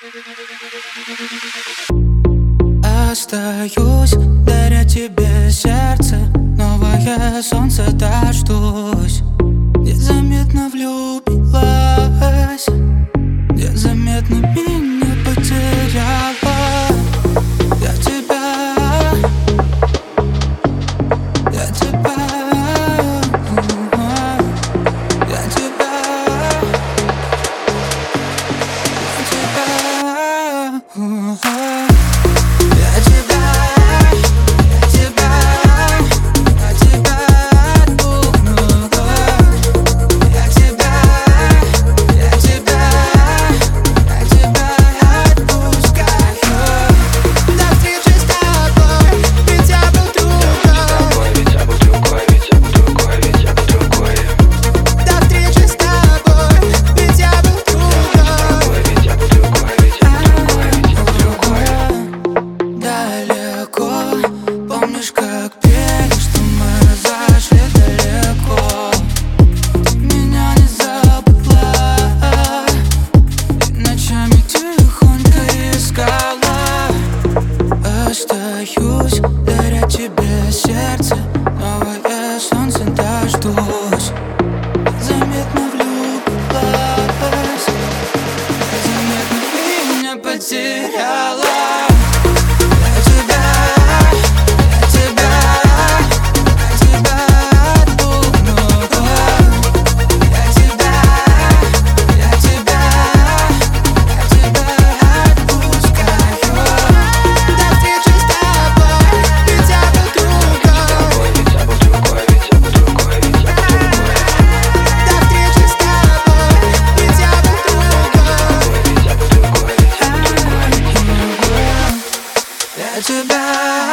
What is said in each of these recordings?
Остаюсь, даря тебе сердце, новое солнце дождусь. Незаметно влюбилась, незаметно меня потеряла. Я тебя, я тебя, я тебя, помнишь, как пели, что мы зашли далеко? Меня не забыла и ночами тихонько искала. Остаюсь, даря тебе сердце, новое солнце дождусь. Заметно влюбилась, заметно меня потеряла.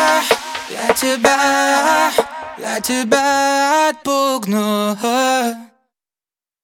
Я тебя отпугну.